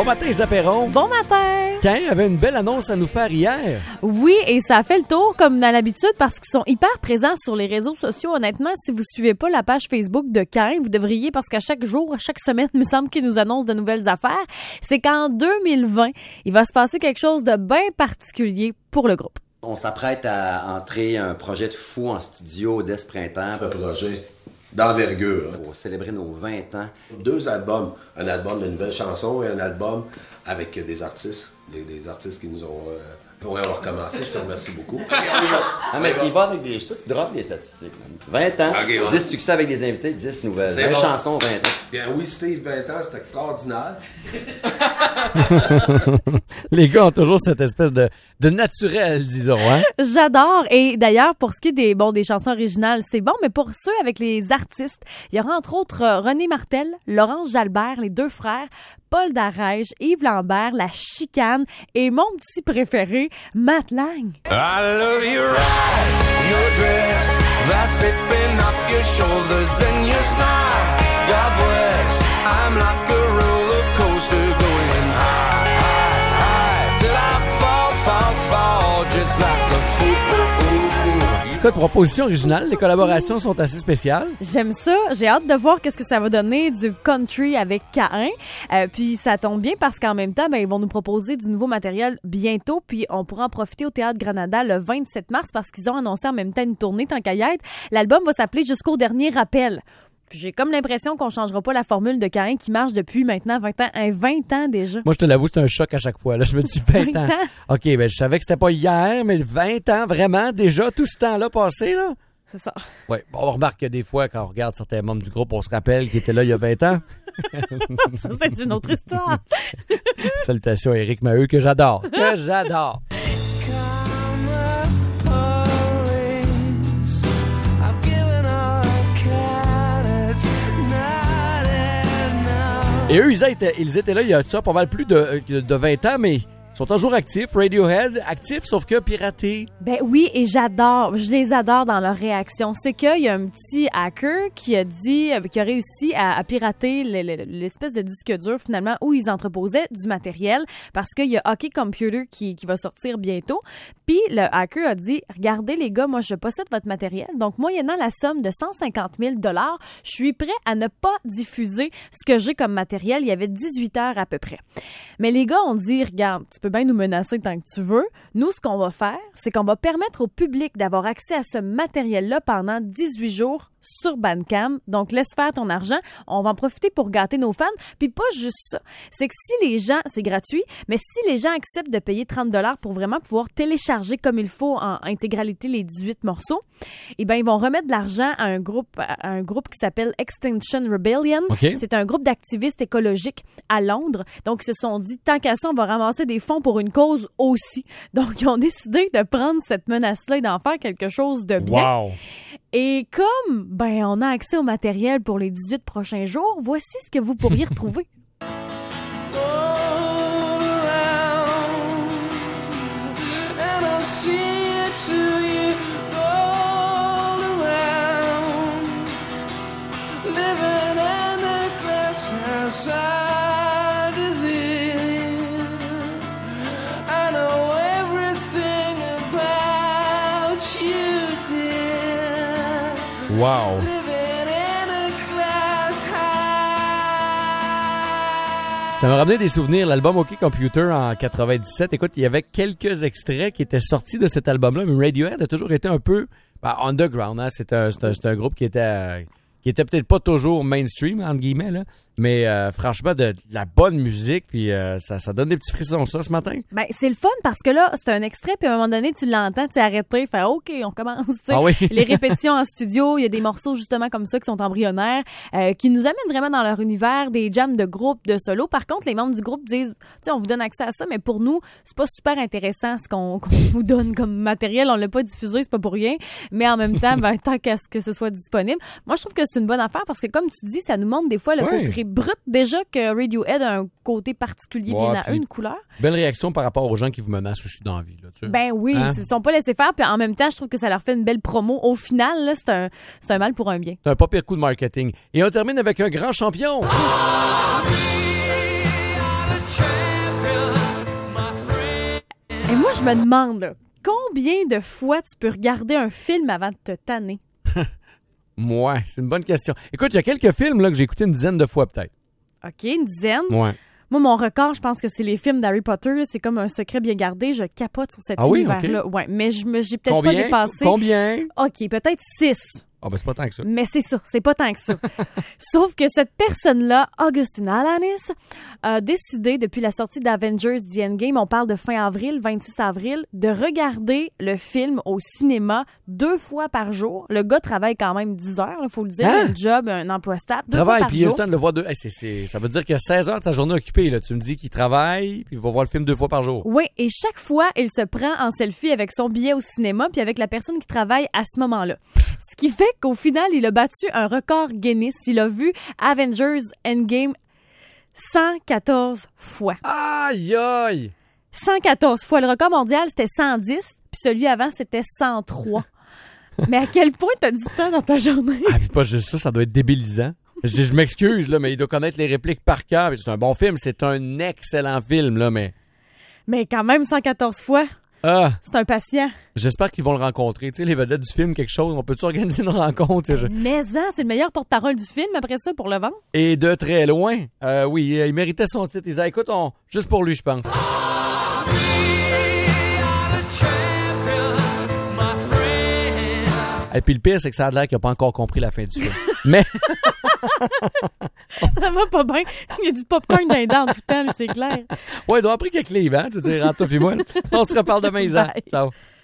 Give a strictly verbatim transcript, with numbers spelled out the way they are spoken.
Bon matin, Isa Perron. Bon matin. Caïn avait une belle annonce à nous faire hier. Oui, et ça a fait le tour comme à l'habitude parce qu'ils sont hyper présents sur les réseaux sociaux. Honnêtement, si vous suivez pas la page Facebook de Caïn, vous devriez parce qu'à chaque jour, à chaque semaine, il me semble qu'ils nous annoncent de nouvelles affaires. C'est qu'en deux mille vingt, il va se passer quelque chose de bien particulier pour le groupe. On s'apprête à entrer un projet de fou en studio dès ce printemps. Un projet d'envergure. Pour célébrer nos vingt ans. Deux albums. Un album de nouvelles chansons et un album avec des artistes. Des, des artistes qui nous ont... Euh, pour avoir commencé, je te remercie beaucoup. Ah, mais tu y vas avec des... Toi, tu droppes les statistiques. vingt ans, Okay, ouais. dix succès avec des invités, dix nouvelles. C'est vingt bon. chansons, vingt ans. Bien oui, Steve, vingt ans, c'est extraordinaire. Les gars ont toujours cette espèce de, de naturel, disons, hein? J'adore. Et d'ailleurs, pour ce qui est des, bon, des chansons originales, c'est bon, mais pour ceux avec les artistes, il y aura entre autres euh, René Martel, Laurence Jalbert, les deux frères, Paul Darèche, Yves Lambert, La Chicane et mon petit préféré, Matt Lang. I love your eyes, your dress, that slipping up your shoulders and your smile. God bless, I'm like a roller coaster going high, high, high, till I fall, fall, fall, just like a fool. Écoute, proposition originale, les collaborations sont assez spéciales. J'aime ça. J'ai hâte de voir qu'est-ce que ça va donner du country avec Caïn. Euh, puis ça tombe bien parce qu'en même temps, ben, ils vont nous proposer du nouveau matériel bientôt. Puis on pourra en profiter au Théâtre Granada le vingt-sept mars parce qu'ils ont annoncé en même temps une tournée tant qu'à y être. L'album va s'appeler Jusqu'au dernier rappel. Puis j'ai comme l'impression qu'on changera pas la formule de Caïn qui marche depuis maintenant vingt ans. Hein, vingt ans déjà. Moi, je te l'avoue, c'est un choc à chaque fois. Là, je me dis vingt ans. OK, ben je savais que c'était pas hier, mais vingt ans, vraiment, déjà, tout ce temps-là passé, là? C'est ça. Oui, bon, on remarque que des fois, quand on regarde certains membres du groupe, on se rappelle qu'ils étaient là il y a vingt ans. Ça, c'est une autre histoire. Salutations à Éric Maheu, que j'adore. Que j'adore. Et eux, ils étaient, ils étaient là il y a ça pas mal plus de, de vingt ans, mais ils sont toujours actifs. Radiohead, actifs, sauf que piratés. Ben oui, et j'adore, je les adore dans leur réaction. C'est qu'il y a un petit hacker qui a dit, qui a réussi à, à pirater le, le, l'espèce de disque dur finalement où ils entreposaient du matériel parce qu'il y a Hockey Computer qui, qui va sortir bientôt. Puis le hacker a dit, regardez les gars, moi je possède votre matériel, donc moyennant la somme de cent cinquante mille dollars, je suis prêt à ne pas diffuser ce que j'ai comme matériel. Il y avait dix-huit heures à peu près. Mais les gars ont dit, regarde, tu peux bien nous menacer tant que tu veux. Nous, ce qu'on va faire, c'est qu'on va permettre au public d'avoir accès à ce matériel-là pendant dix-huit jours sur Bandcamp. Donc, laisse faire ton argent. On va en profiter pour gâter nos fans. Puis pas juste ça. C'est que si les gens, c'est gratuit, mais si les gens acceptent de payer trente dollars pour vraiment pouvoir télécharger comme il faut en intégralité les dix-huit morceaux, eh bien, ils vont remettre de l'argent à un groupe, à un groupe qui s'appelle Extinction Rebellion. Okay. C'est un groupe d'activistes écologiques à Londres. Donc, ils se sont dit, tant qu'à ça, on va ramasser des fonds pour une cause aussi. Donc, ils ont décidé de prendre cette menace-là et d'en faire quelque chose de bien. Wow! Et comme, ben, on a accès au matériel pour les dix-huit prochains jours, voici ce que vous pourriez retrouver. Wow! Ça m'a ramené des souvenirs, l'album Hockey Computer en quatre-vingt-dix-sept. Écoute, il y avait quelques extraits qui étaient sortis de cet album-là, mais Radiohead a toujours été un peu ben, underground. Hein? C'est, un, c'est, un, c'est un groupe qui était, euh, qui était peut-être pas toujours mainstream, entre guillemets, là. Mais euh, franchement, de, de la bonne musique, puis euh, ça, ça donne des petits frissons, ça, ce matin. Ben, c'est le fun parce que là, c'est un extrait, puis à un moment donné, tu l'entends, tu es arrêté, fait OK, on commence. T'sais. Ah oui? Les répétitions en studio, il y a des morceaux justement comme ça qui sont embryonnaires, euh, qui nous amènent vraiment dans leur univers, des jams de groupe, de solo. Par contre, les membres du groupe disent, tu sais, on vous donne accès à ça, mais pour nous, c'est pas super intéressant ce qu'on, qu'on vous donne comme matériel. On l'a pas diffusé, c'est pas pour rien. Mais en même temps, ben, tant qu'à ce que ce soit disponible, moi, je trouve que c'est une bonne affaire parce que, comme tu dis, ça nous montre des fois le ouais. côté brut déjà que Radiohead a un côté particulier, ouais, bien à eux, une couleur. Belle réaction par rapport aux gens qui vous menacent aussi dans la vie. Là, tu sais. Ben oui, hein? Ils ne sont pas laissés faire, puis en même temps, je trouve que ça leur fait une belle promo. Au final, là, c'est, un, c'est un mal pour un bien. C'est un pas pire coup de marketing. Et on termine avec un grand champion. Oh, je me demande, là, combien de fois tu peux regarder un film avant de te tanner? Ouais, c'est une bonne question. Écoute, il y a quelques films là, que j'ai écoutés une dizaine de fois peut-être. OK, une dizaine. Ouais. Moi, mon record, je pense que c'est les films d'Harry Potter. Là. C'est comme un secret bien gardé. Je capote sur cet ah oui, univers-là. okay. Ouais, mais je me, j'ai peut-être Combien? pas dépassé. Combien? OK, peut-être six. Ah, ben c'est pas tant que ça. Mais c'est ça, c'est pas tant que ça. Sauf que cette personne-là, Augustin Alanis, a décidé, depuis la sortie d'Avengers The Endgame, on parle de fin avril, vingt-six avril, de regarder le film au cinéma deux fois par jour. Le gars travaille quand même dix heures, il faut le dire, Hein? un job, un emploi stable, deux Travaille, fois par puis il a le jour. temps de le voir deux. Hey, c'est, c'est... Ça veut dire qu'il y a seize heures de ta journée occupée. Là. Tu me dis qu'il travaille, puis il va voir le film deux fois par jour. Oui, et chaque fois, il se prend en selfie avec son billet au cinéma puis avec la personne qui travaille à ce moment-là. Ce qui fait qu'au final, il a battu un record Guinness. Il a vu Avengers Endgame cent quatorze fois. Aïe, aïe! cent quatorze fois. Le record mondial, c'était cent dix, puis celui avant, c'était cent trois. Mais à quel point t'as du temps dans ta journée? Ah, puis pas juste ça, ça doit être débilisant. Je, je m'excuse, là, mais il doit connaître les répliques par cœur. Puis c'est un bon film, c'est un excellent film, là, mais... Mais quand même, cent quatorze fois, Ah! c'est un patient. J'espère qu'ils vont le rencontrer. Tu sais, les vedettes du film, quelque chose, on peut-tu organiser une rencontre? Je- Mais hein, c'est le meilleur porte-parole du film après ça pour le vendre. Et de très loin. Euh, oui, il méritait son titre. Ils disaient, écoute, on... juste pour lui, je pense. Et puis le pire, c'est que ça a l'air qu'il n'a pas encore compris la fin du film. Mais Ça va pas bien. Il y a du popcorn dans les dents tout le temps, mais c'est clair. ouais, il doit avoir pris quelques livres, hein, tu veux dire, entre toi et moi. là. On se reparle demain, Isa. Bye. Ciao.